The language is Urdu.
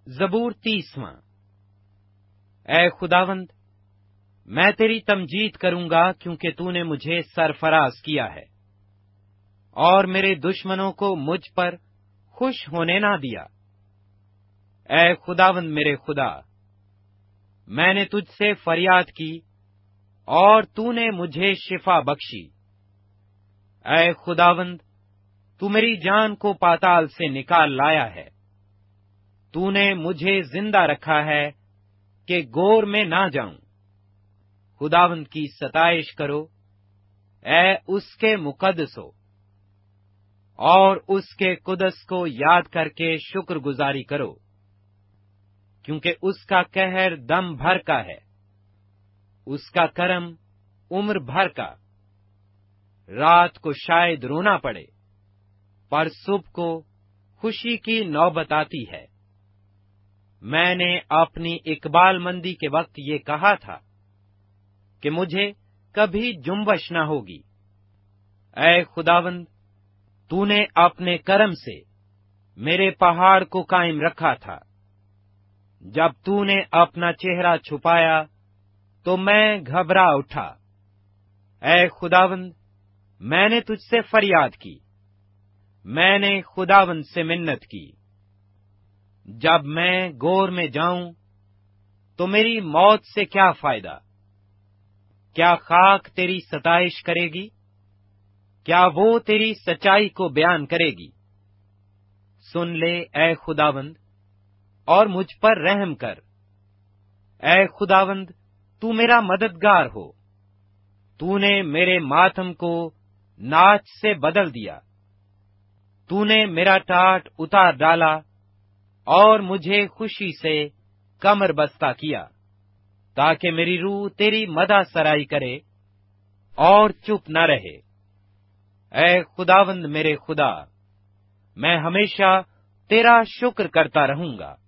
زبور 30واں۔ اے خداوند، میں تیری تمجید کروں گا کیونکہ تو نے مجھے سرفراز کیا ہے اور میرے دشمنوں کو مجھ پر خوش ہونے نہ دیا۔ اے خداوند میرے خدا، میں نے تجھ سے فریاد کی اور تو نے مجھے شفا بخشی۔ اے خداوند، تو میری جان کو پاتال سے نکال لایا ہے۔ تو نے مجھے زندہ رکھا ہے کہ گور میں نہ جاؤں۔ خداوند کی ستائش کرو، اے اس کے مقدسو، اور اس کے قدس کو یاد کر کے شکر گزاری کرو، کیونکہ اس کا قہر دم بھر کا ہے، اس کا کرم عمر بھر کا۔ رات کو شاید رونا پڑے، پر صبح کو خوشی کی نوبت آتی ہے۔ میں نے اپنی اقبال مندی کے وقت یہ کہا تھا کہ مجھے کبھی جنبش نہ ہوگی۔ اے خداوند، تو نے اپنے کرم سے میرے پہاڑ کو قائم رکھا تھا۔ جب تو نے اپنا چہرہ چھپایا تو میں گھبرا اٹھا۔ اے خداوند، میں نے تجھ سے فریاد کی، میں نے خداوند سے منت کی۔ جب میں گور میں جاؤں تو میری موت سے کیا فائدہ؟ کیا خاک تیری ستائش کرے گی؟ کیا وہ تیری سچائی کو بیان کرے گی؟ سن لے اے خداوند اور مجھ پر رحم کر۔ اے خداوند، تو میرا مددگار ہو۔ تو نے میرے ماتم کو ناچ سے بدل دیا۔ تو نے میرا ٹاٹ اتار ڈالا اور مجھے خوشی سے کمر بستہ کیا، تاکہ میری روح تیری مدح سرائی کرے اور چپ نہ رہے۔ اے خداوند میرے خدا، میں ہمیشہ تیرا شکر کرتا رہوں گا۔